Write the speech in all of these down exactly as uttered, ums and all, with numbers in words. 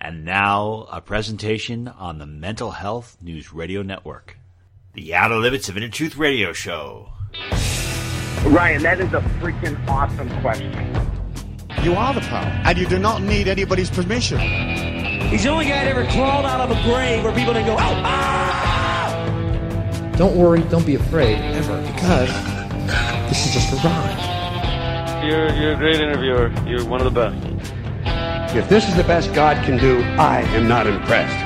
And now, a presentation on the Mental Health News Radio Network. The Outer Limits of Inner Truth Radio Show. Ryan, that is a freaking awesome question. You are the power, and you do not need anybody's permission. He's the only guy that ever crawled out of a grave where people didn't go, oh, ah! Don't worry, don't be afraid, ever, because this is just a ride. You're, you're a great interviewer. You're one of the best. If this is the best God can do, I am not impressed.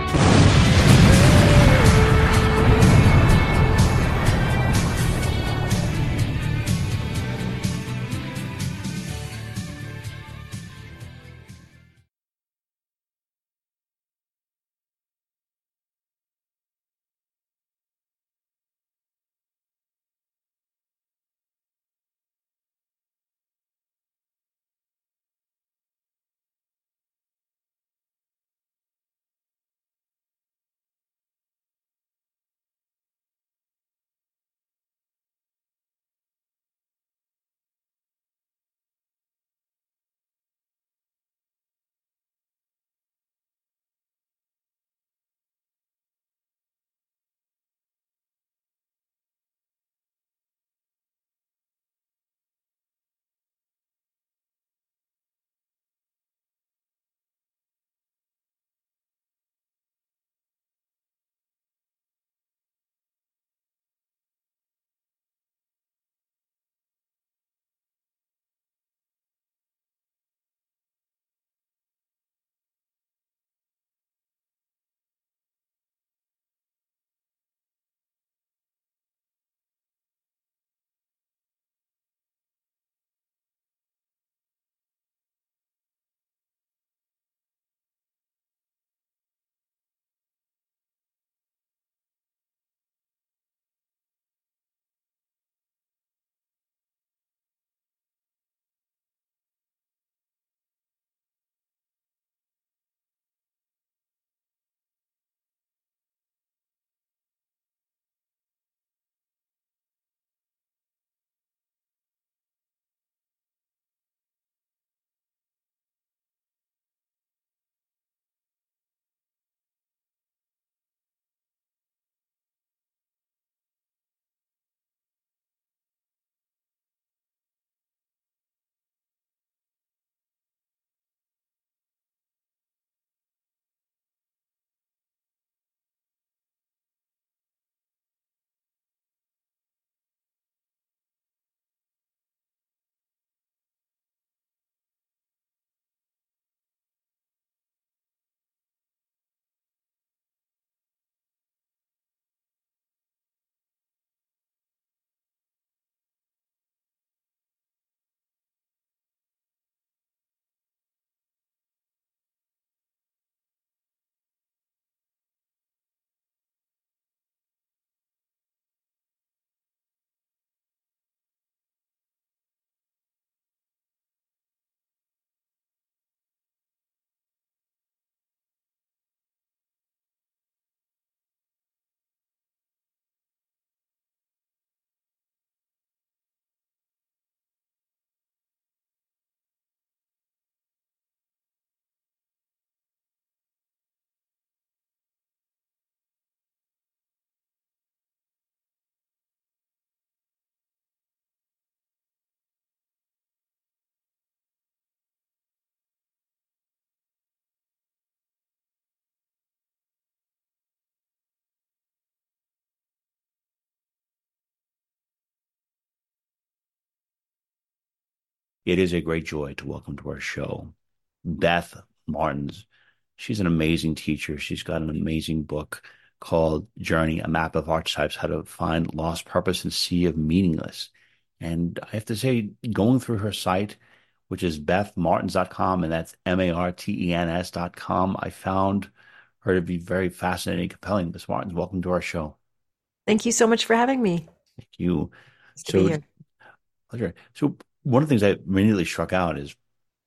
It is a great joy to welcome to our show Beth Martins. She's an amazing teacher. She's got an amazing book called Journey, A Map of Archetypes, How to Find Lost Purpose and Sea of Meaningless. And I have to say, going through her site, which is beth martins dot com, and that's M A R T E N S dot com, I found her to be very fascinating and compelling. Miz Martins, welcome to our show. Thank you so much for having me. Thank you. Nice to so, be here. Pleasure. So one of the things that immediately struck out is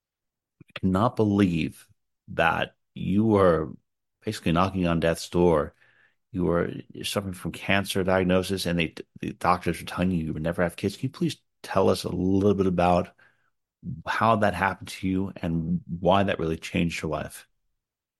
I cannot believe that you were basically knocking on death's door. You were suffering from cancer diagnosis, and they, the doctors were telling you you would never have kids. Can you please tell us a little bit about how that happened to you and why that really changed your life?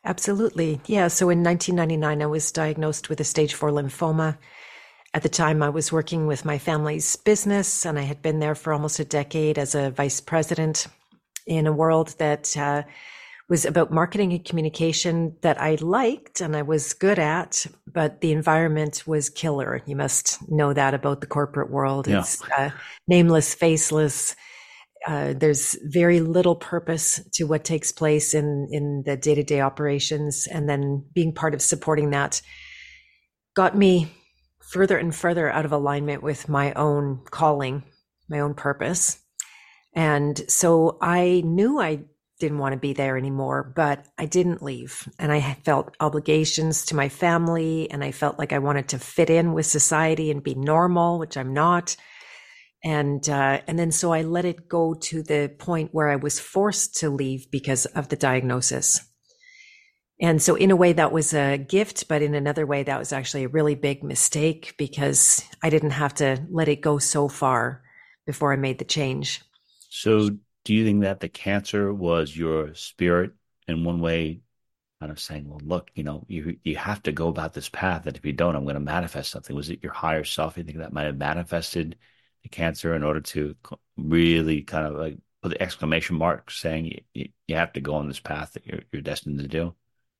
Absolutely. Yeah. So in nineteen ninety-nine, I was diagnosed with a stage four lymphoma. At the time, I was working with my family's business, and I had been there for almost a decade as a vice president in a world that uh, was about marketing and communication that I liked and I was good at, but the environment was killer. You must know that about the corporate world. Yeah. It's uh, nameless, faceless. Uh, there's very little purpose to what takes place in, in the day-to-day operations. And then being part of supporting that got me further and further out of alignment with my own calling, my own purpose. And so I knew I didn't want to be there anymore, but I didn't leave. And I felt obligations to my family, and I felt like I wanted to fit in with society and be normal, which I'm not. And, uh, and then so I let it go to the point where I was forced to leave because of the diagnosis. And so in a way that was a gift, but in another way that was actually a really big mistake because I didn't have to let it go so far before I made the change. So do you think that the cancer was your spirit in one way, kind of saying, well, look, you know, you you have to go about this path, that if you don't, I'm going to manifest something? Was it your higher self? You think that might have manifested the cancer in order to really kind of like put the exclamation mark saying you, you have to go on this path that you're, you're destined to do?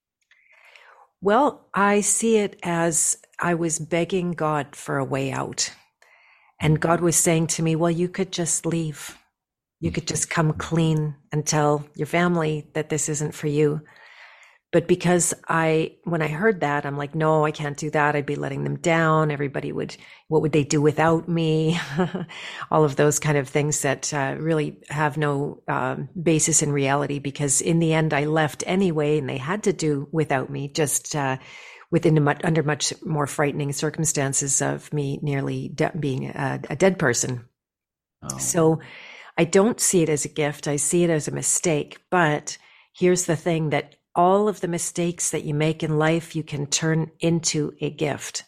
Well, I see it as I was begging God for a way out. And God was saying to me, well, you could just leave. You could just come clean and tell your family that this isn't for you. But because I, when I heard that, I'm like, no, I can't do that. I'd be letting them down. Everybody would, what would they do without me? All of those kind of things that uh, really have no um, basis in reality, because in the end, I left anyway, and they had to do without me, just uh, within a much, under much more frightening circumstances of me nearly de- being a, a dead person. Oh. So I don't see it as a gift. I see it as a mistake. But here's the thing, that all of the mistakes that you make in life, you can turn into a gift.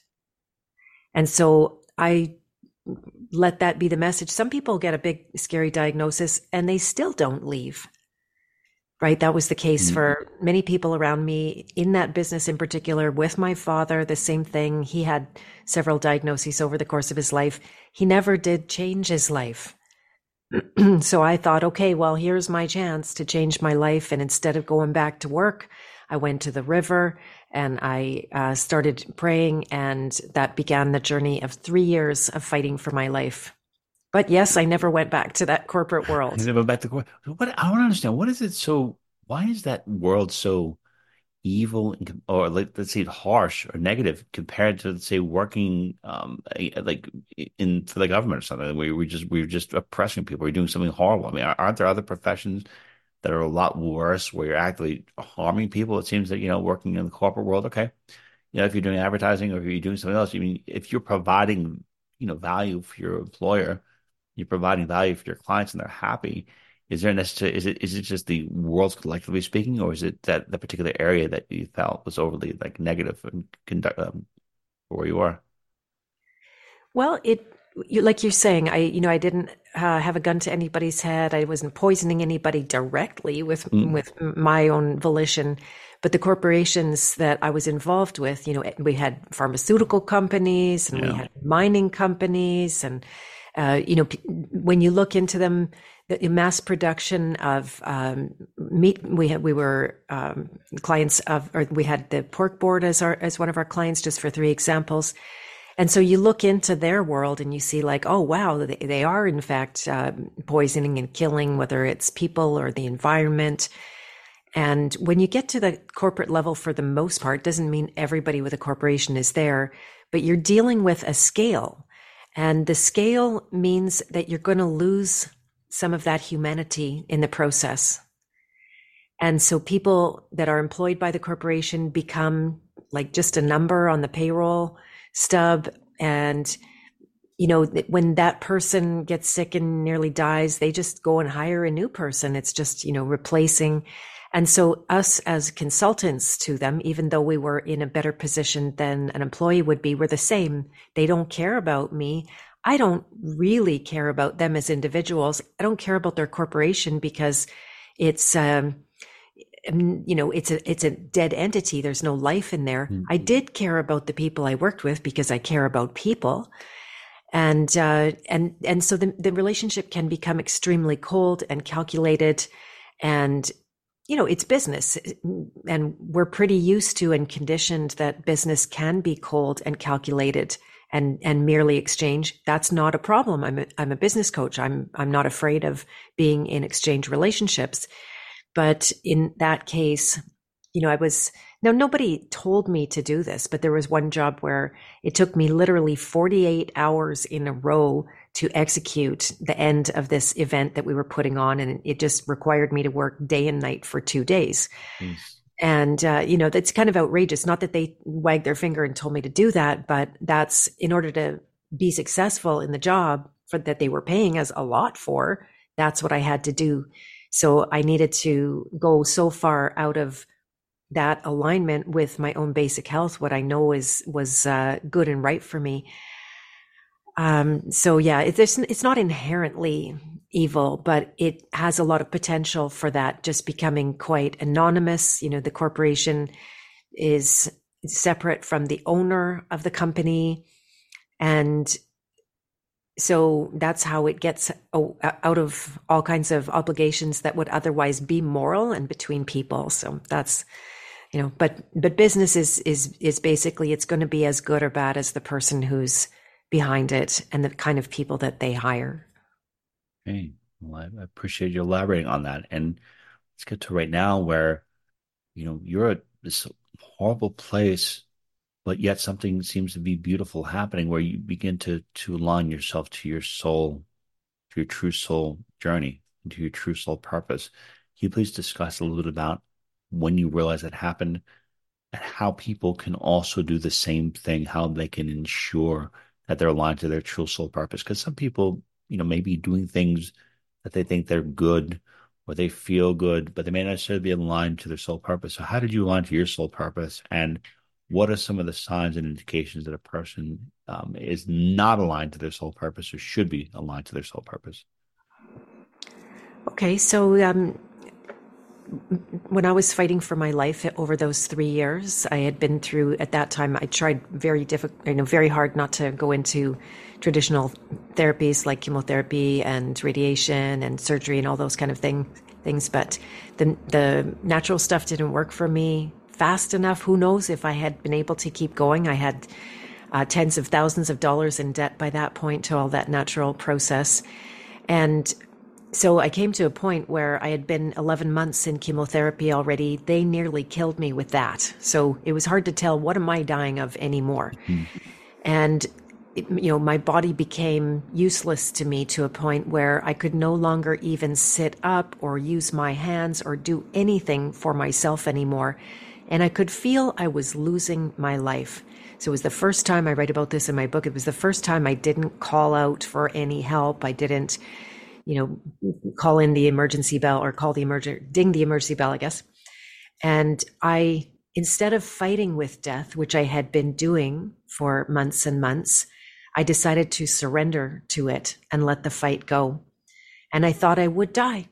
And so I let that be the message. Some people get a big, scary diagnosis and they still don't leave, right? That was the case mm-hmm. for many people around me in that business in particular. With my father, the same thing. He had several diagnoses over the course of his life. He never did change his life. So I thought, okay, well, here's my chance to change my life. And instead of going back to work, I went to the river and I uh, started praying. And that began the journey of three years of fighting for my life. But yes, I never went back to that corporate world. Never back to corporate. What I want to understand, what is it so, why is that world so evil, or like, let's say harsh or negative compared to, let's say, working um like in for the government or something, where we just we're just oppressing people, we're doing something horrible? I mean, aren't there other professions that are a lot worse where you're actually harming people? It seems that, you know, working in the corporate world, okay, you know, if you're doing advertising or if you're doing something else, I mean, if you're providing, you know, value for your employer, you're providing value for your clients and they're happy. Is there necessarily, is it, is it just the world collectively speaking, or is it that the particular area that you felt was overly like negative and conduct um, for where you are? Well, it, you, like you're saying, I, you know, I didn't uh, have a gun to anybody's head. I wasn't poisoning anybody directly with, mm. with my own volition, but the corporations that I was involved with, you know, we had pharmaceutical companies and yeah. we had mining companies, and, uh, you know, when you look into them, the mass production of um, meat, we had, we were um, clients of, or we had the pork board as our, as one of our clients, just for three examples. And so you look into their world and you see like, oh, wow, they, they are in fact uh, poisoning and killing, whether it's people or the environment. And when you get to the corporate level, for the most part, doesn't mean everybody with a corporation is there, but you're dealing with a scale. And the scale means that you're going to lose some of that humanity in the process. And so people that are employed by the corporation become like just a number on the payroll stub. And, you know, when that person gets sick and nearly dies, they just go and hire a new person. It's just, you know, replacing. And so us as consultants to them, even though we were in a better position than an employee would be, we're the same. They don't care about me. I don't really care about them as individuals. I don't care about their corporation because it's, um, you know, it's a, it's a dead entity. There's no life in there. Mm-hmm. I did care about the people I worked with because I care about people. And, uh, and, and so the, the relationship can become extremely cold and calculated, and, you know, it's business, and we're pretty used to and conditioned that business can be cold and calculated and, and merely exchange. That's not a problem. I'm a, I'm a business coach. I'm, I'm not afraid of being in exchange relationships. But in that case, you know, I was, now nobody told me to do this, but there was one job where it took me literally forty-eight hours in a row to execute the end of this event that we were putting on. And it just required me to work day and night for two days. Mm. And, uh, you know, that's kind of outrageous. Not that they wagged their finger and told me to do that, but that's in order to be successful in the job for that they were paying us a lot for. That's what I had to do. So I needed to go so far out of that alignment with my own basic health, what I know is was uh, good and right for me. Um, so yeah, it, it's not inherently evil, but it has a lot of potential for that just becoming quite anonymous. You know, the corporation is separate from the owner of the company, and so that's how it gets out of all kinds of obligations that would otherwise be moral and between people. So that's, you know, but but business is is is basically, it's going to be as good or bad as the person who's behind it and the kind of people that they hire. Okay, well, I appreciate you elaborating on that. And let's get to right now where, you know, you're at this horrible place, but yet something seems to be beautiful happening, where you begin to to align yourself to your soul, to your true soul journey, and to your true soul purpose. Can you please discuss a little bit about when you realized that happened, and how people can also do the same thing, how they can ensure that they're aligned to their true soul purpose? Because some people, you know, may be doing things that they think they're good or they feel good, but they may not necessarily be aligned to their soul purpose. So how did you align to your soul purpose? And what are some of the signs and indications that a person um, is not aligned to their soul purpose or should be aligned to their soul purpose? Okay, so um, when I was fighting for my life over those three years, I had been through, at that time, I tried very difficult, you know, very hard not to go into traditional therapies like chemotherapy and radiation and surgery and all those kind of thing, things. But the the natural stuff didn't work for me fast enough. Who knows if I had been able to keep going. I had uh, tens of thousands of dollars in debt by that point to all that natural process. And so I came to a point where I had been eleven months in chemotherapy already. They nearly killed me with that. So it was hard to tell, what am I dying of anymore? Mm-hmm. And, it, you know, my body became useless to me to a point where I could no longer even sit up or use my hands or do anything for myself anymore. And I could feel I was losing my life. So it was the first time, I write about this in my book, it was the first time I didn't call out for any help. I didn't, you know, call in the emergency bell or call the emergency, ding the emergency bell, I guess. And I, instead of fighting with death, which I had been doing for months and months, I decided to surrender to it and let the fight go. And I thought I would die.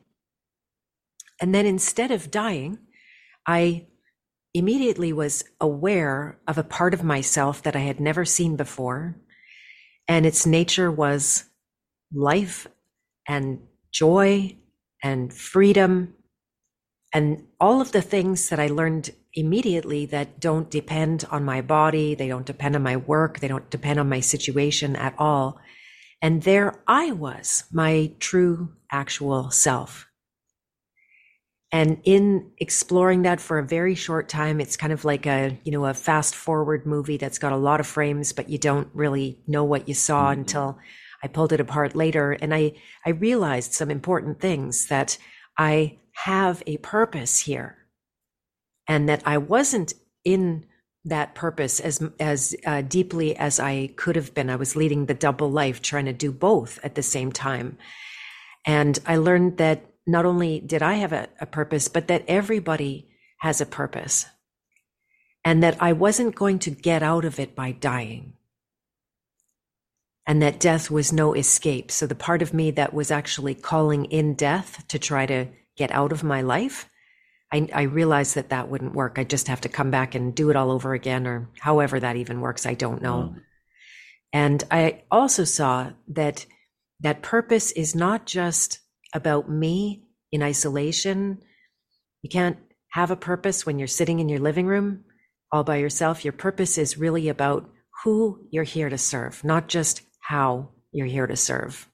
And then instead of dying, I immediately was aware of a part of myself that I had never seen before. And its nature was life and joy and freedom and all of the things that I learned immediately that don't depend on my body, they don't depend on my work, they don't depend on my situation at all. And there I was, my true, actual self. And in exploring that for a very short time, it's kind of like a, you know, a fast forward movie that's got a lot of frames, but you don't really know what you saw mm-hmm. until I pulled it apart later. And I, I realized some important things, that I have a purpose here and that I wasn't in that purpose as, as uh, deeply as I could have been. I was leading the double life, trying to do both at the same time. And I learned that not only did I have a, a purpose, but that everybody has a purpose, and that I wasn't going to get out of it by dying, and that death was no escape. So the part of me that was actually calling in death to try to get out of my life, I, I realized that that wouldn't work. I just have to come back and do it all over again, or however that even works. I don't know. Wow. And I also saw that that purpose is not just about me in isolation. You can't have a purpose when you're sitting in your living room all by yourself. Your purpose is really about who you're here to serve, not just how you're here to serve.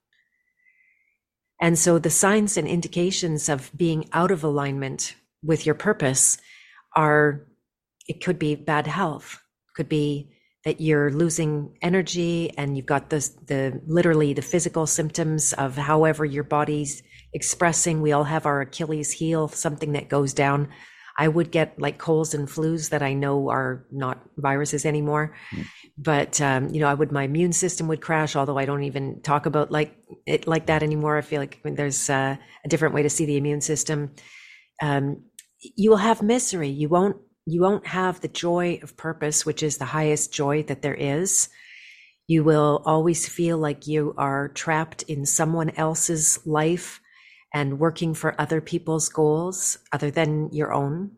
And so the signs and indications of being out of alignment with your purpose are, it could be bad health, could be that you're losing energy and you've got this, the literally the physical symptoms of however your body's expressing. We all have our Achilles heel, something that goes down. I would get like colds and flus that I know are not viruses anymore. Mm. But, um, you know, I would, my immune system would crash, although I don't even talk about like it like that anymore. I feel like there's uh, a different way to see the immune system. Um, you will have misery. You won't, you won't have the joy of purpose, which is the highest joy that there is. You will always feel like you are trapped in someone else's life and working for other people's goals other than your own.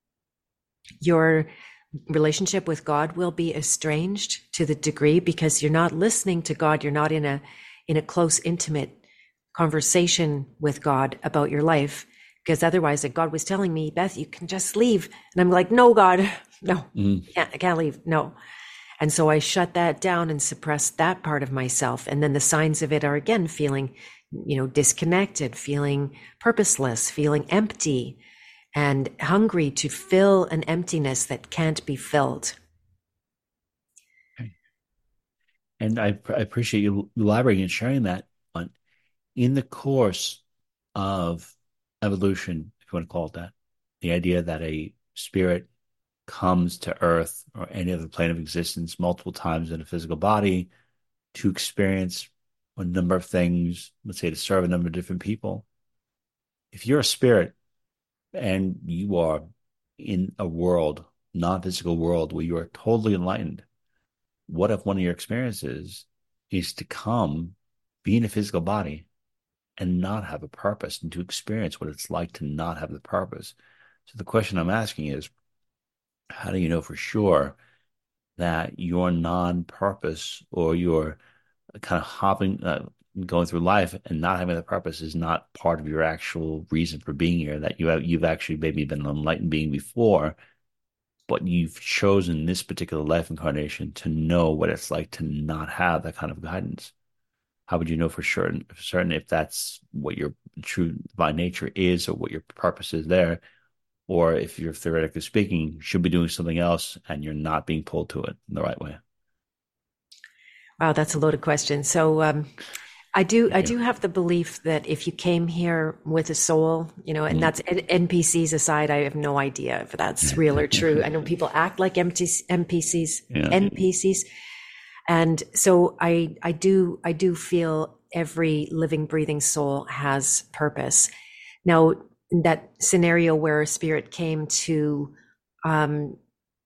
Your relationship with God will be estranged to the degree because you're not listening to God. You're not in a, in a close, intimate conversation with God about your life. Because otherwise, like God was telling me, Beth, you can just leave. And I'm like, no, God, no, mm. can't, I can't leave. No. And so I shut that down and suppressed that part of myself. And then the signs of it are again, feeling, you know, disconnected, feeling purposeless, feeling empty, and hungry to fill an emptiness that can't be filled. Okay. And I, I appreciate you elaborating and sharing that on in the course of evolution, if you want to call it that, the idea that a spirit comes to Earth or any other plane of existence multiple times in a physical body to experience a number of things, let's say to serve a number of different people. If you're a spirit and you are in a world, non-physical world, where you are totally enlightened, what if one of your experiences is to come, be in a physical body, and not have a purpose, and to experience what it's like to not have the purpose? So the question I'm asking is, how do you know for sure that your non-purpose or your kind of hopping, uh, going through life and not having the purpose is not part of your actual reason for being here, that you have, you've actually maybe been an enlightened being before, but you've chosen this particular life incarnation to know what it's like to not have that kind of guidance? How would you know for sure, certain if that's what your true divine nature is or what your purpose is there? Or if you're theoretically speaking, should be doing something else and you're not being pulled to it in the right way? Wow, that's a loaded question. So um, I do I do have the belief that if you came here with a soul, you know, and mm. that's N P Cs aside, I have no idea if that's real or true. I know people act like N P Cs, yeah. N P Cs. And so I, I do, I do feel every living, breathing soul has purpose. Now, in that scenario where a spirit came to, um,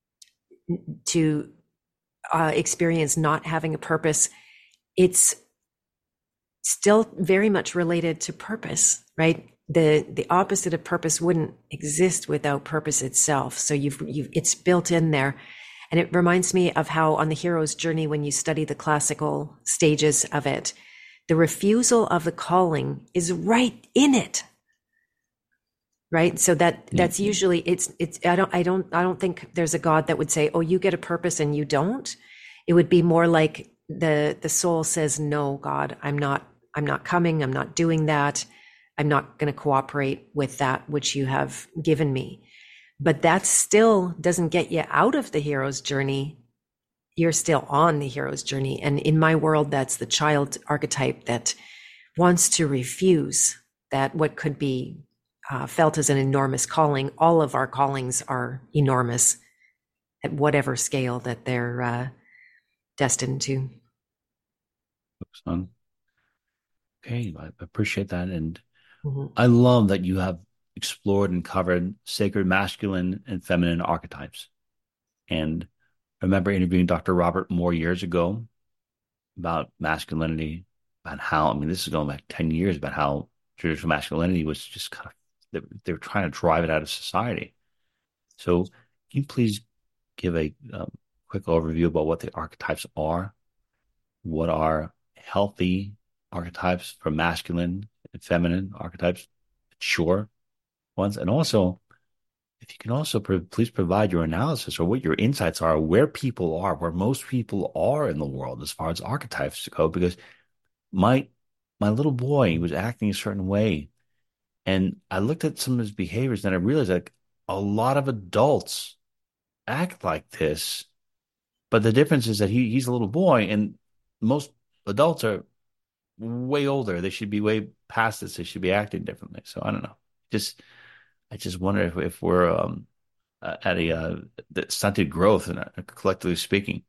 to uh, experience not having a purpose, it's still very much related to purpose, right? The the opposite of purpose wouldn't exist without purpose itself. So you've you've it's built in there. And it reminds me of how on the hero's journey, when you study the classical stages of it, the refusal of the calling is right in it. Right. So that that's mm-hmm. usually it's it's I don't I don't I don't think there's a God that would say, oh, you get a purpose and you don't. It would be more like the the soul says, no, God, I'm not I'm not coming. I'm not doing that. I'm not going to cooperate with that which you have given me. But that still doesn't get you out of the hero's journey. You're still on the hero's journey. And in my world, that's the child archetype that wants to refuse that what could be uh, felt as an enormous calling. All of our callings are enormous at whatever scale that they're uh, destined to. Okay, I appreciate that. And mm-hmm. I love that you have explored and covered sacred masculine and feminine archetypes. And I remember interviewing Doctor Robert Moore years ago about masculinity, about how, I mean, this is going back ten years, about how traditional masculinity was just kind of They, they're trying to drive it out of society. So, can you please give a um, quick overview about what the archetypes are? What are healthy archetypes for masculine and feminine archetypes, mature ones? And also, if you can also pro- please provide your analysis or what your insights are, where people are, where most people are in the world as far as archetypes go, because my my little boy was acting a certain way, and I looked at some of his behaviors, and I realized like a lot of adults act like this, but the difference is that he he's a little boy, and most adults are way older. They should be way past this. They should be acting differently. So I don't know. Just I just wonder if if we're um, uh, at a uh, stunted growth, and uh, collectively speaking.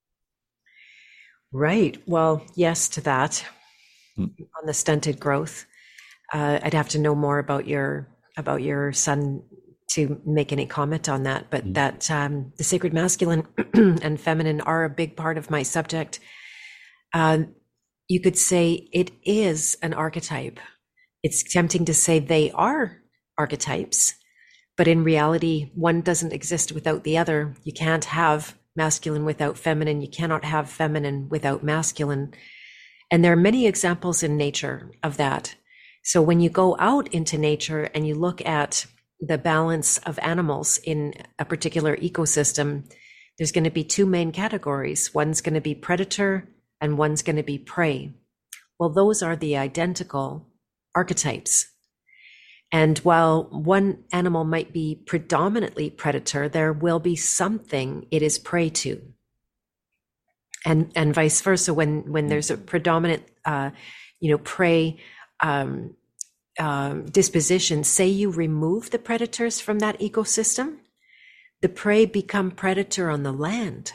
Right. Well, yes to that. Hmm. On the stunted growth, uh, I'd have to know more about your about your son to make any comment on that. But hmm. that um, the sacred masculine and feminine are a big part of my subject. Uh, you could say it is an archetype. It's tempting to say they are archetypes, but in reality, one doesn't exist without the other. You can't have masculine without feminine. You cannot have feminine without masculine. And there are many examples in nature of that. So when you go out into nature and you look at the balance of animals in a particular ecosystem, there's going to be two main categories. One's going to be predator and one's going to be prey. Well, those are the identical archetypes. And while one animal might be predominantly predator, there will be something it is prey to. And and vice versa, when, when there's a predominant, uh, you know, prey um, um, disposition, say you remove the predators from that ecosystem, the prey become predator on the land.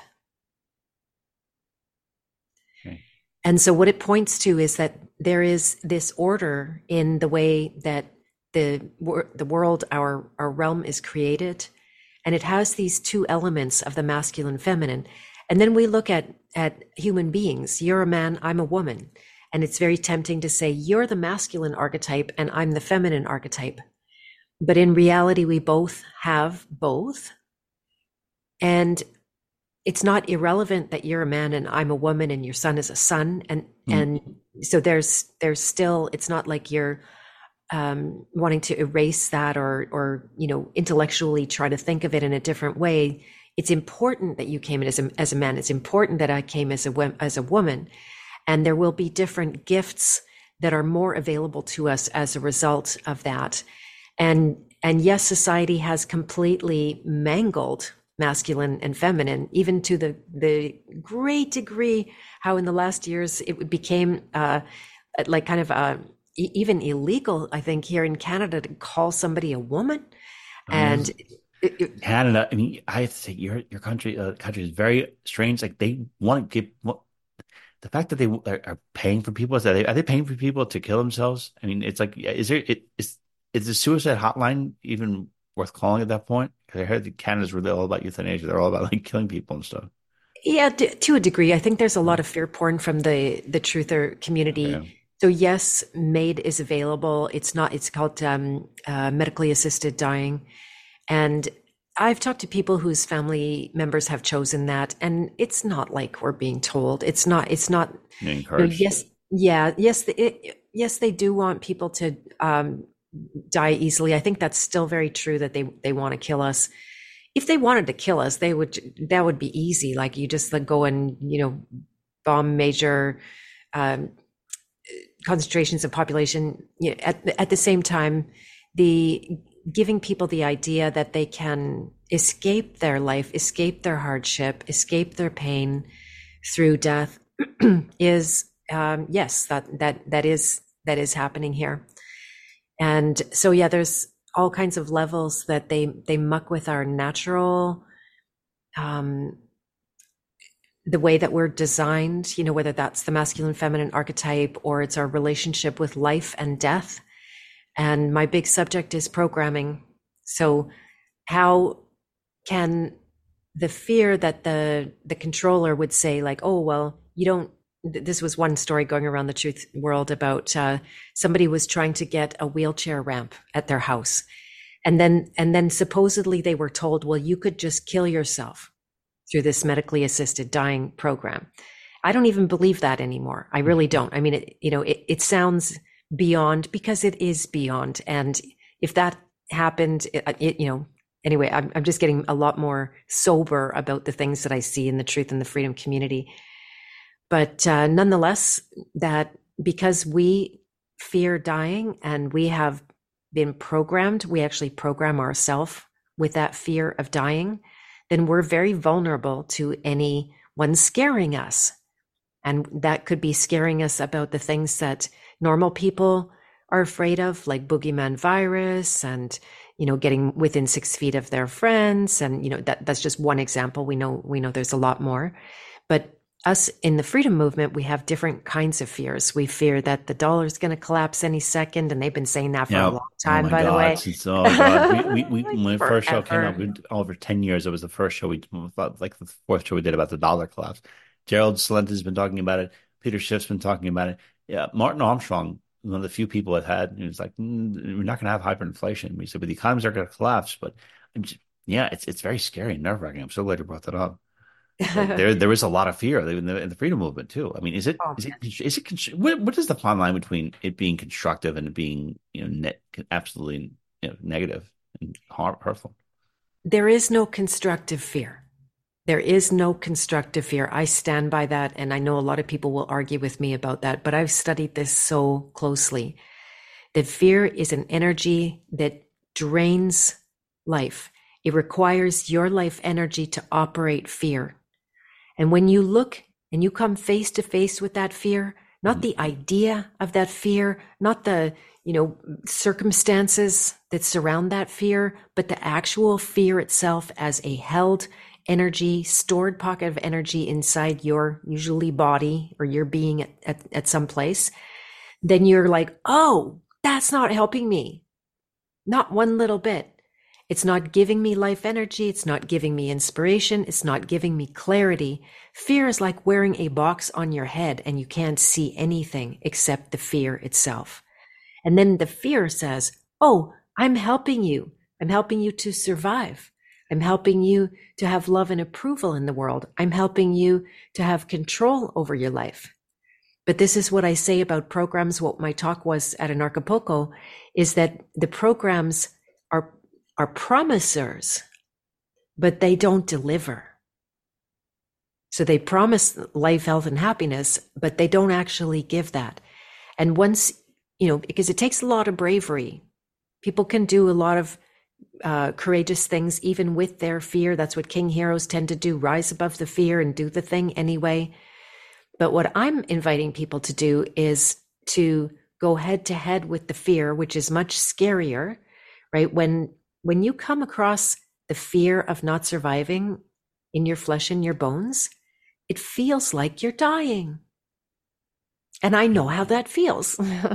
Okay. And so what it points to is that there is this order in the way that the the world, our our realm is created, and it has these two elements of the masculine, feminine. And then we look at at human beings. You're a man, I'm a woman, and it's very tempting to say you're the masculine archetype and I'm the feminine archetype. But in reality, we both have both, and it's not irrelevant that you're a man and I'm a woman and your son is a son, and mm. and so there's there's still, it's not like you're um, wanting to erase that or or you know intellectually try to think of it in a different way. It's important that you came in as a as a man. It's important that I came as a as a woman, and there will be different gifts that are more available to us as a result of that. And and yes, society has completely mangled masculine and feminine, even to the the great degree how in the last years it became uh, like kind of uh, even illegal, I think, here in Canada to call somebody a woman. Oh, and it, it, Canada, I mean, I have to say your your country uh, country is very strange. Like they want to give well, the fact that they are, are paying for people. Is that they, are they paying for people to kill themselves? I mean, it's like, is there it is is the suicide hotline even worth calling at that point? Because I heard that Canada's really all about euthanasia. They're all about like killing people and stuff. Yeah, to, to a degree. I think there's a lot of fear porn from the the truther community. Yeah. So yes, MAID is available. It's not. It's called um, uh, medically assisted dying, and I've talked to people whose family members have chosen that, and it's not like we're being told. It's not. It's not. You know, yes, yeah, yes, it, yes. They do want people to um, die easily. I think that's still very true that they they want to kill us. If they wanted to kill us, they would. That would be easy. Like you just like go and you know bomb major um, concentrations of population. You know, at at the same time, the giving people the idea that they can escape their life, escape their hardship, escape their pain through death is um, yes, that that that is that is happening here. And so yeah, there's all kinds of levels that they they muck with our natural um the way that we're designed, you know, whether that's the masculine feminine archetype or it's our relationship with life and death. And my big subject is programming. So how can the fear that the the controller would say like, oh well, you don't this was one story going around the truth world about uh, somebody was trying to get a wheelchair ramp at their house. And then, and then supposedly they were told, well, you could just kill yourself through this medically assisted dying program. I don't even believe that anymore. I really don't. I mean, it, you know, it, it sounds beyond, because it is beyond. And if that happened, it, it, you know, anyway, I'm, I'm just getting a lot more sober about the things that I see in the truth and the freedom community. But uh, nonetheless, that because we fear dying and we have been programmed, we actually program ourselves with that fear of dying, then we're very vulnerable to anyone scaring us. And that could be scaring us about the things that normal people are afraid of, like boogeyman virus and, you know, getting within six feet of their friends. And, you know, that that's just one example. We know, we know there's a lot more. But us in the freedom movement, we have different kinds of fears. We fear that the dollar is going to collapse any second. And they've been saying that for Yeah. a long time, Oh my by God. the way. It's, oh God. We, we, we, when the first show came Forever. out, we, over ten years, it was the first show we, like the fourth show we did about the dollar collapse. Gerald Celente has been talking about it. Peter Schiff's been talking about it. Yeah. Martin Armstrong, one of the few people I've had, he was like, mm, we're not going to have hyperinflation. We said, but the economies are going to collapse. But I'm just, yeah, it's it's very scary and nerve wracking. I'm so glad you brought that up. there there is a lot of fear in the, in the freedom movement too. I mean, is it Oh, is it is it what, what is the fine line between it being constructive and it being, you know, net, absolutely, you know, negative and harm, hurtful? There is no constructive fear. There is no constructive fear. I stand by that, and I know a lot of people will argue with me about that, but I've studied this so closely. That fear is an energy that drains life. It requires your life energy to operate fear. And when you look and you come face to face with that fear, not the idea of that fear, not the, you know, circumstances that surround that fear, but the actual fear itself as a held energy, stored pocket of energy inside your usually body or your being at, at, at some place, then you're like, oh, that's not helping me. Not one little bit. It's not giving me life energy. It's not giving me inspiration. It's not giving me clarity. Fear is like wearing a box on your head and you can't see anything except the fear itself. And then the fear says, oh, I'm helping you. I'm helping you to survive. I'm helping you to have love and approval in the world. I'm helping you to have control over your life. But this is what I say about programs. What my talk was at Anarchapulco is that the programs are are promisers, but they don't deliver. So they promise life, health, and happiness, but they don't actually give that. And once, you know, because it takes a lot of bravery. People can do a lot of uh, courageous things, even with their fear. That's what king heroes tend to do, rise above the fear and do the thing anyway. But what I'm inviting people to do is to go head to head with the fear, which is much scarier, right? When When you come across the fear of not surviving in your flesh and your bones, it feels like you're dying. And I know how that feels.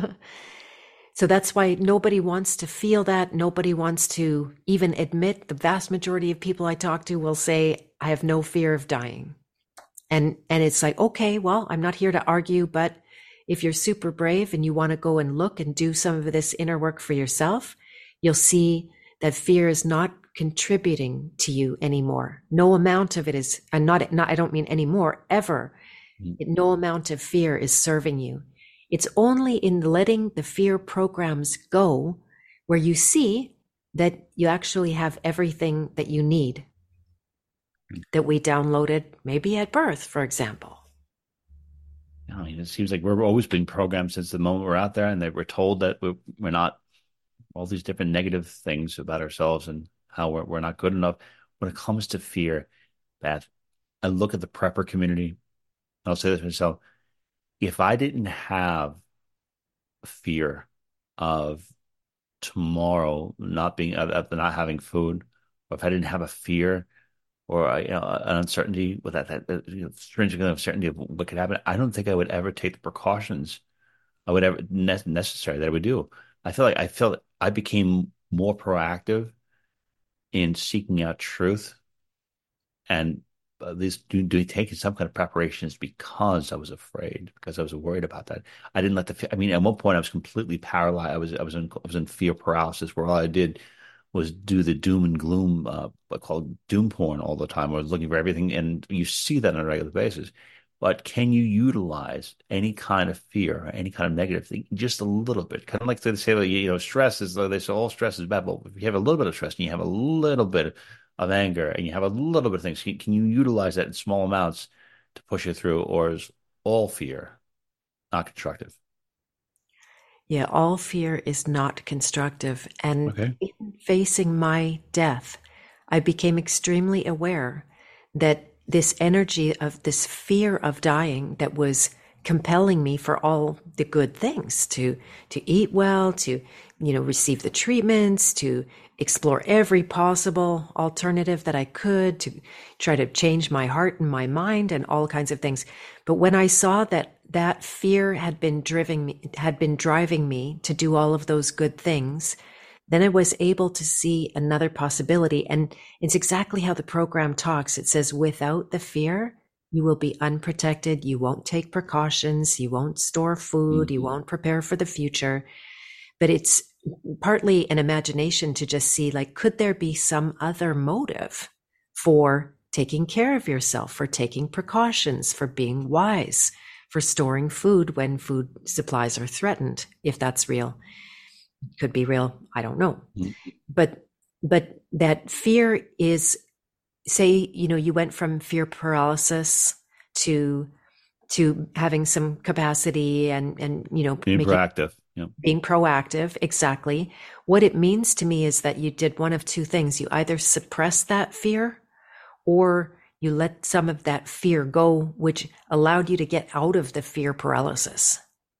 So that's why nobody wants to feel that. Nobody wants to even admit. The vast majority of people I talk to will say, I have no fear of dying. And, and it's like, okay, well, I'm not here to argue, but if you're super brave and you want to go and look and do some of this inner work for yourself, you'll see that fear is not contributing to you anymore. No amount of it is, and not, not I don't mean anymore, ever. Mm-hmm. No amount of fear is serving you. It's only in letting the fear programs go where you see that you actually have everything that you need that we downloaded maybe at birth, for example. I mean, it seems like we're always being programmed since the moment we're out there, and that we're told that we're, we're not, all these different negative things about ourselves and how we're, we're not good enough. When it comes to fear, Beth, I look at the prepper community. I'll say this to myself. If I didn't have fear of tomorrow not being, of, of not having food, or if I didn't have a fear or you know, an uncertainty with that, that, that you know, stringent uncertainty of what could happen, I don't think I would ever take the precautions I would ever ne- necessary that I would do. I feel like I felt I became more proactive in seeking out truth and at least do, do taking some kind of preparations because I was afraid, because I was worried about that. I didn't let the, I mean, at one point I was completely paralyzed. I was, I was in, I was in fear paralysis where all I did was do the doom and gloom, uh, what called doom porn all the time. I was looking for everything. And you see that on a regular basis. But can you utilize any kind of fear, any kind of negative thing, just a little bit? Kind of like they say, you know, stress is, they say all stress is bad. But if you have a little bit of stress and you have a little bit of anger and you have a little bit of things, can, can you utilize that in small amounts to push it through? Or is all fear not constructive? Yeah, all fear is not constructive. And okay. in facing my death, I became extremely aware that this energy of this fear of dying that was compelling me for all the good things, to to eat well, to, you know, receive the treatments, to explore every possible alternative that I could, to try to change my heart and my mind and all kinds of things. But when I saw that that fear had been driving me, had been driving me to do all of those good things, then I was able to see another possibility. And it's exactly how the program talks. It says, without the fear, you will be unprotected. You won't take precautions. You won't store food. Mm-hmm. You won't prepare for the future. But it's partly an imagination to just see, like, could there be some other motive for taking care of yourself, for taking precautions, for being wise, for storing food when food supplies are threatened, if that's real? Could be real. I don't know. Mm-hmm. But, but that fear is, say, you know, you went from fear paralysis to, to having some capacity and, and, you know, being making, proactive, yeah. being proactive. Exactly. What it means to me is that you did one of two things. You either suppress that fear or you let some of that fear go, which allowed you to get out of the fear paralysis.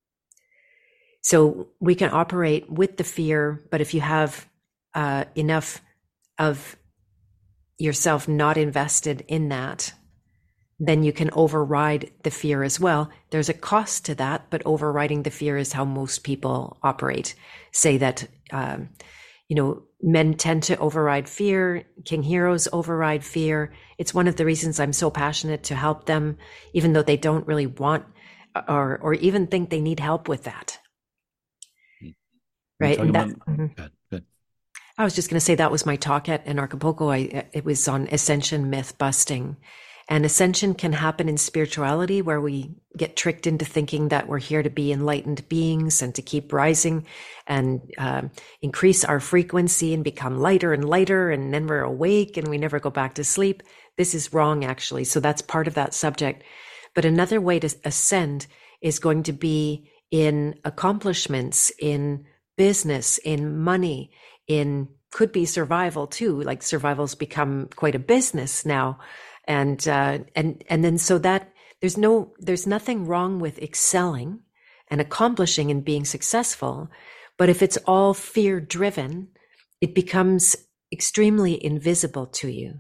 So we can operate with the fear, but if you have uh, enough of yourself not invested in that, then you can override the fear as well. There's a cost to that, but overriding the fear is how most people operate. Say that, um, you know, men tend to override fear. King heroes override fear. It's one of the reasons I'm so passionate to help them, even though they don't really want or or even think they need help with that. Right. And that, about, mm-hmm. good, good. I was just going to say that was my talk at in Acapulco. I, it was on ascension myth busting. And ascension can happen in spirituality, where we get tricked into thinking that we're here to be enlightened beings and to keep rising and uh, increase our frequency and become lighter and lighter. And then we're awake and we never go back to sleep. This is wrong, actually. So that's part of that subject. But another way to ascend is going to be in accomplishments, in business, in money, in could be survival too. Like survival's become quite a business now. And, uh, and, and then so that there's no, there's nothing wrong with excelling and accomplishing and being successful. But if it's all fear driven, it becomes extremely invisible to you.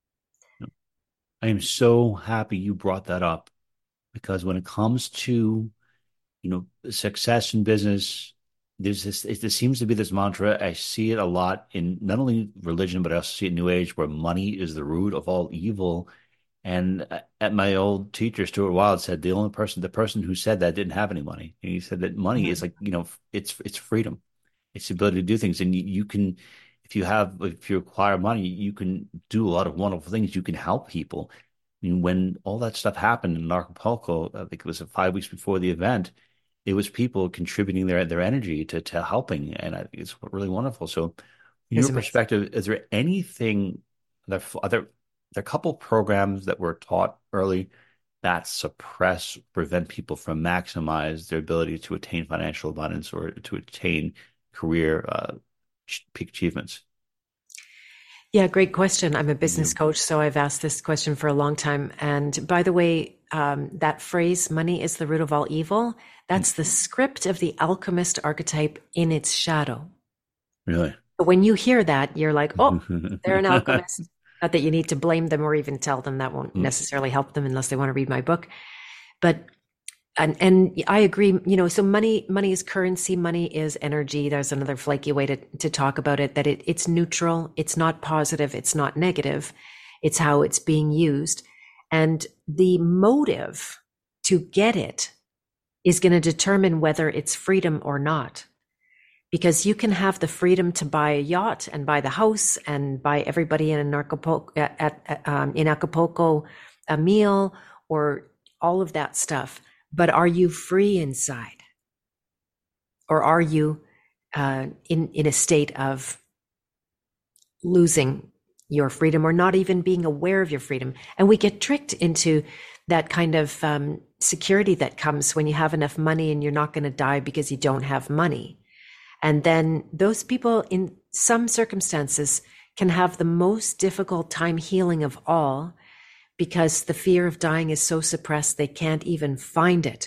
I am so happy you brought that up, because when it comes to, you know, success in business, there's this, it, there seems to be this mantra. I see it a lot in not only religion, but I also see it in New Age, where money is the root of all evil. And at my old teacher, Stuart Wilde, said the only person, the person who said that didn't have any money. And he said that money mm-hmm. is like, you know, it's, it's freedom. It's the ability to do things. And you, you can, if you have, if you acquire money, you can do a lot of wonderful things. You can help people. I mean, when all that stuff happened in Acapulco, I think it was five weeks before the event, it was people contributing their their energy to to helping, and I think it's really wonderful. So, from your perspective, is there anything that are there, there are a couple programs that were taught early that suppress, prevent people from maximize their ability to attain financial abundance or to attain career uh, peak achievements? Yeah, great question. I'm a business coach, so I've asked this question for a long time. And by the way, um, that phrase, money is the root of all evil, that's the script of the alchemist archetype in its shadow. Really? But when you hear that, you're like, oh, they're an alchemist. Not that you need to blame them or even tell them. That won't necessarily help them unless they want to read my book. But And and I agree, you know, so money, money is currency, money is energy. There's another flaky way to, to talk about it, that it, it's neutral. It's not positive. It's not negative. It's how it's being used. And the motive to get it is going to determine whether it's freedom or not. Because you can have the freedom to buy a yacht and buy the house and buy everybody in Acapulco, at, at, um, in Acapulco a meal or all of that stuff. But are you free inside? Or are you uh, in, in a state of losing your freedom or not even being aware of your freedom? And we get tricked into that kind of um, security that comes when you have enough money and you're not going to die because you don't have money. And then those people in some circumstances can have the most difficult time healing of all because the fear of dying is so suppressed they can't even find it.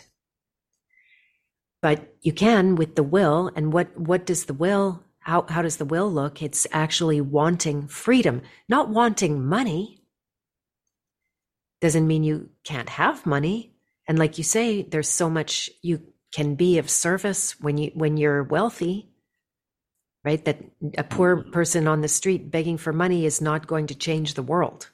But you can with the will. And what, what does the will, how, how does the will look? It's actually wanting freedom, not wanting money. Doesn't mean you can't have money. And like you say, there's so much you can be of service when you, when you're wealthy, right? That a poor person on the street begging for money is not going to change the world.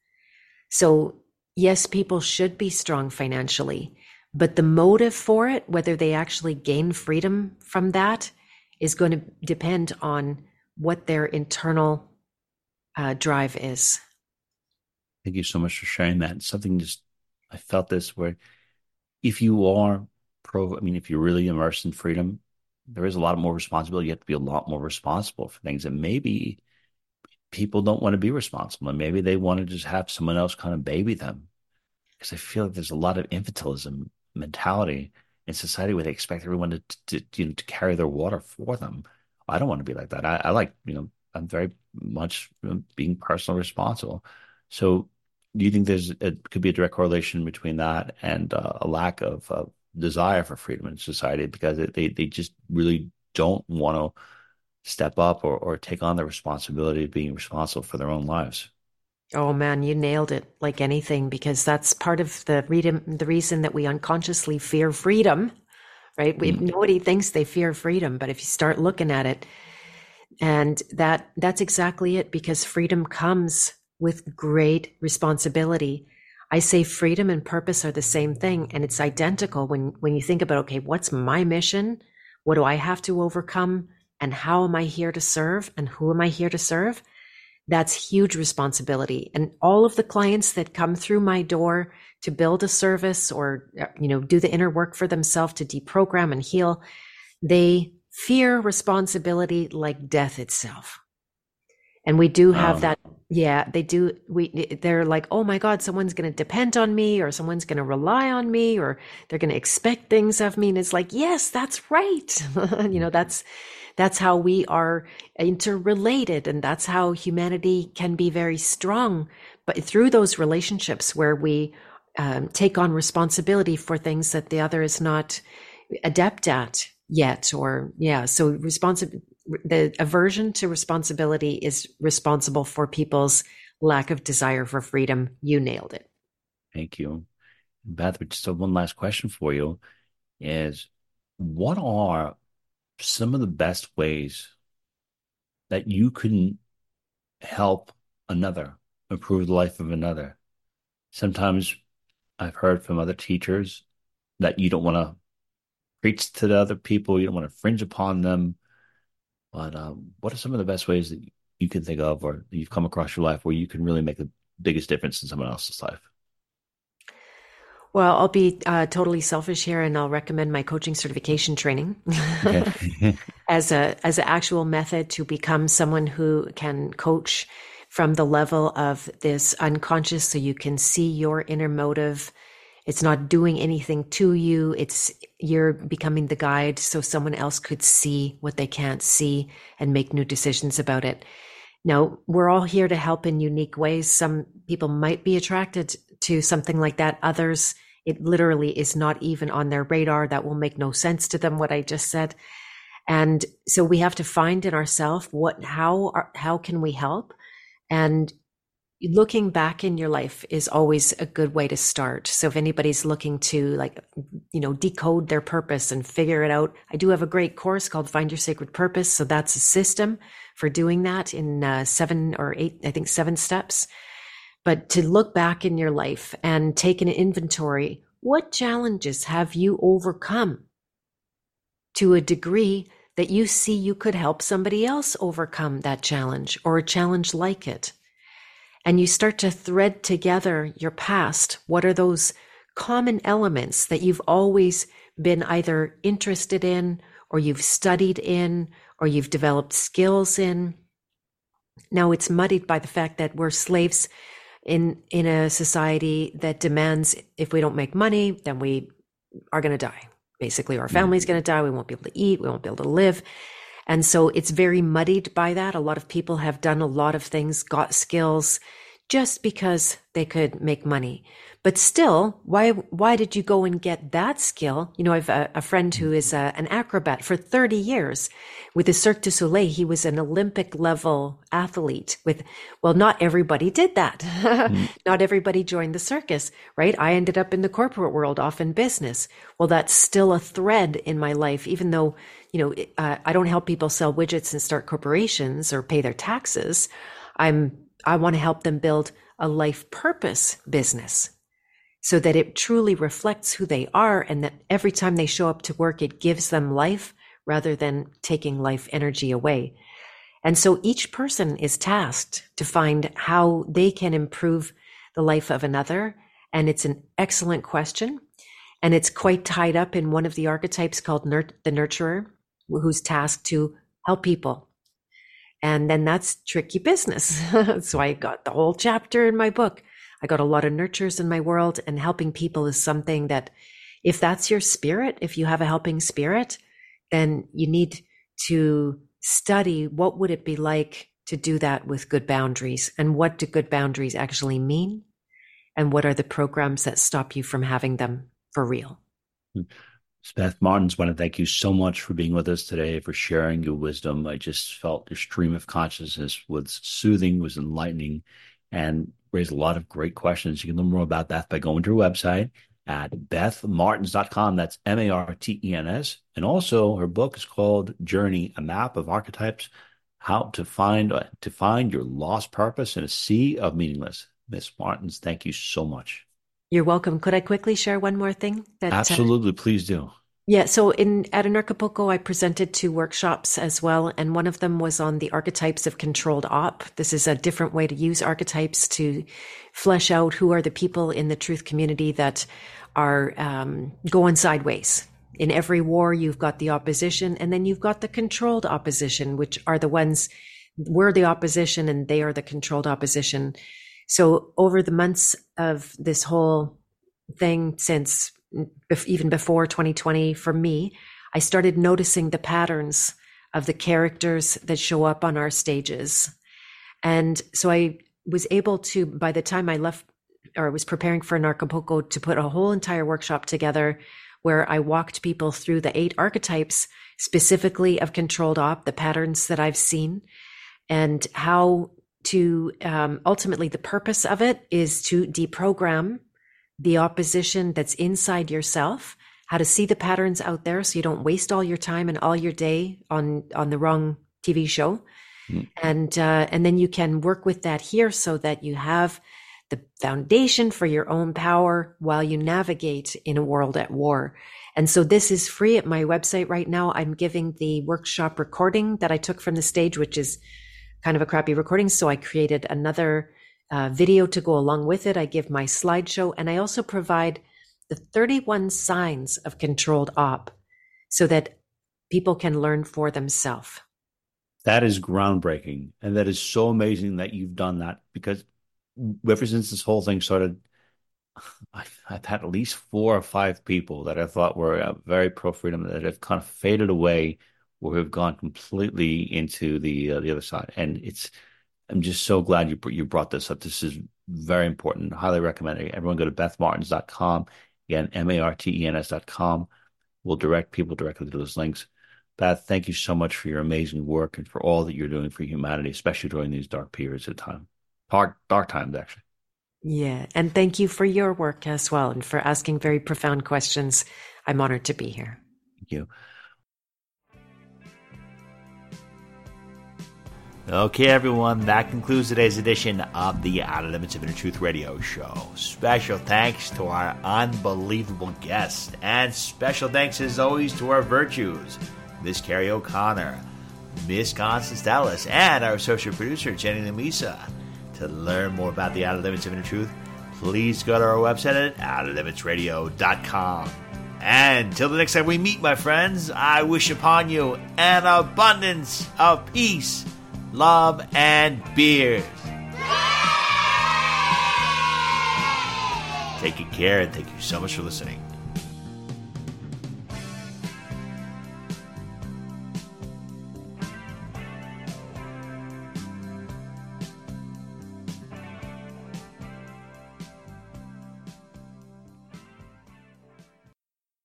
So yes, people should be strong financially, but the motive for it, whether they actually gain freedom from that, is going to depend on what their internal uh, drive is. Thank you so much for sharing that. Something just, I felt this where if you are pro, I mean, if you're really immersed in freedom, there is a lot more responsibility. You have to be a lot more responsible for things. And maybe people don't want to be responsible. And maybe they want to just have someone else kind of baby them. Because I feel like there's a lot of infantilism mentality in society where they expect everyone to, to, you know, to carry their water for them. I don't want to be like that. I, I like, you know, I'm very much being personally responsible. So do you think there's a, could be a direct correlation between that and uh, a lack of uh, desire for freedom in society because it, they, they just really don't want to step up or, or take on the responsibility of being responsible for their own lives? Oh man, you nailed it like anything, because that's part of the freedom, the reason that we unconsciously fear freedom, right? We, mm. Nobody thinks they fear freedom, but if you start looking at it, and that that's exactly it, because freedom comes with great responsibility. I say freedom and purpose are the same thing, and it's identical when, when you think about, okay, what's my mission? What do I have to overcome? And how am I here to serve? And who am I here to serve? That's huge responsibility. And all of the clients that come through my door to build a service or, you know, do the inner work for themselves to deprogram and heal, they fear responsibility like death itself. And we do have wow. that. Yeah, they do. We, they're like, oh my God, someone's going to depend on me, or someone's going to rely on me, or they're going to expect things of me. And it's like, yes, that's right. you know, that's, that's how we are interrelated. And that's how humanity can be very strong. But through those relationships where we um, take on responsibility for things that the other is not adept at yet, or yeah, so responsibility. The aversion to responsibility is responsible for people's lack of desire for freedom. You nailed it. Thank you. Beth, just one last question for you is, what are some of the best ways that you can help another, improve the life of another? Sometimes I've heard from other teachers that you don't want to preach to the other people, you don't want to fringe upon them. But um, what are some of the best ways that you can think of or you've come across your life where you can really make the biggest difference in someone else's life? Well, I'll be uh, totally selfish here, and I'll recommend my coaching certification training okay. as a as an actual method to become someone who can coach from the level of this unconscious, so you can see your inner motive. It's not doing anything to you. It's you're becoming the guide so someone else could see what they can't see and make new decisions about it. Now, we're all here to help in unique ways. Some people might be attracted to something like that. Others, it literally is not even on their radar. That will make no sense to them, what I just said. And so we have to find in ourselves what, how, how can we help? And looking back in your life is always a good way to start. So if anybody's looking to, like, you know, decode their purpose and figure it out, I do have a great course called Find Your Sacred Purpose. So that's a system for doing that in uh, seven or eight, I think seven steps. but to look back in your life and take an inventory. What challenges have you overcome to a degree that you see you could help somebody else overcome that challenge or a challenge like it? And you start to thread together your past. What are those common elements that you've always been either interested in, or you've studied in, or you've developed skills in? Now it's muddied by the fact that we're slaves in, in a society that demands if we don't make money, then we are going to die. Basically, our family's going to die. We won't be able to eat. We won't be able to live. And so it's very muddied by that. A lot of people have done a lot of things, got skills just because they could make money. But still, why why did you go and get that skill? You know, I've a, a friend who is a, an acrobat for thirty years with the Cirque du Soleil. He was an Olympic level athlete with, well, not everybody did that. Mm. Not everybody joined the circus, right? I ended up in the corporate world, off in business. Well, that's still a thread in my life, even though, you know, uh, I don't help people sell widgets and start corporations or pay their taxes. I'm, I want to help them build a life purpose business, so that it truly reflects who they are, and that every time they show up to work, it gives them life rather than taking life energy away. And so each person is tasked to find how they can improve the life of another. And it's an excellent question. And it's quite tied up in one of the archetypes called nur- the nurturer, who's tasked to help people. And then that's tricky business. So I got the whole chapter in my book. I got a lot of nurturers in my world, and helping people is something that, if that's your spirit, if you have a helping spirit, then you need to study what would it be like to do that with good boundaries, and what do good boundaries actually mean, and what are the programs that stop you from having them for real. Beth Martins, I want to thank you so much for being with us today, for sharing your wisdom. I just felt your stream of consciousness was soothing, was enlightening, and raised a lot of great questions. You can learn more about Beth by going to her website at beth martins dot com. That's M A R T E N S. And also her book is called Journey, a Map of Archetypes, How to Find uh, to Find Your Lost Purpose in a Sea of Meaningless. Miss Martins, thank you so much. You're welcome. Could I quickly share one more thing? That, Absolutely. Uh, please do. Yeah. So in at Anarchapulco, I presented two workshops as well. And one of them was on the archetypes of controlled op. This is a different way to use archetypes to flesh out who are the people in the truth community that are um, going sideways. In every war, you've got the opposition, and then you've got the controlled opposition, which are the ones, we're the opposition and they are the controlled opposition. So over the months of this whole thing, since even before twenty twenty, for me, I started noticing the patterns of the characters that show up on our stages. And so I was able to, by the time I left, or was preparing for Anarchapulco, to put a whole entire workshop together where I walked people through the eight archetypes, specifically of controlled op, the patterns that I've seen, and how to, um, ultimately the purpose of it is to deprogram the opposition that's inside yourself, how to see the patterns out there so you don't waste all your time and all your day on, on the wrong T V show. Mm. And, uh, and then you can work with that here so that you have the foundation for your own power while you navigate in a world at war. And so this is free at my website right now. I'm giving the workshop recording that I took from the stage, which is kind of a crappy recording. So I created another Uh, video to go along with it. I give my slideshow, and I also provide the thirty-one signs of controlled op so that people can learn for themselves. That is groundbreaking. And that is so amazing that you've done that, because ever since this whole thing started, I've, I've had at least four or five people that I thought were uh, very pro-freedom that have kind of faded away, or have gone completely into the uh, the other side. And it's I'm just so glad you you brought this up. This is very important. Highly recommend it. Everyone go to beth martins dot com. Again, M A R T E N S dot com. We'll direct people directly to those links. Beth, thank you so much for your amazing work and for all that you're doing for humanity, especially during these dark periods of time. Dark, dark times, actually. Yeah. And thank you for your work as well, and for asking very profound questions. I'm honored to be here. Thank you. Okay, everyone, that concludes today's edition of the Outer Limits of Inner Truth Radio Show. Special thanks to our unbelievable guests, and special thanks, as always, to our virtues, Miss Carrie O'Connor, Miss Constance Dallas, and our associate producer, Jenny Lamisa. To learn more about the Outer Limits of Inner Truth, please go to our website at outer limits radio dot com. And until the next time we meet, my friends, I wish upon you an abundance of peace, love, and beers. Take good care, and thank you so much for listening.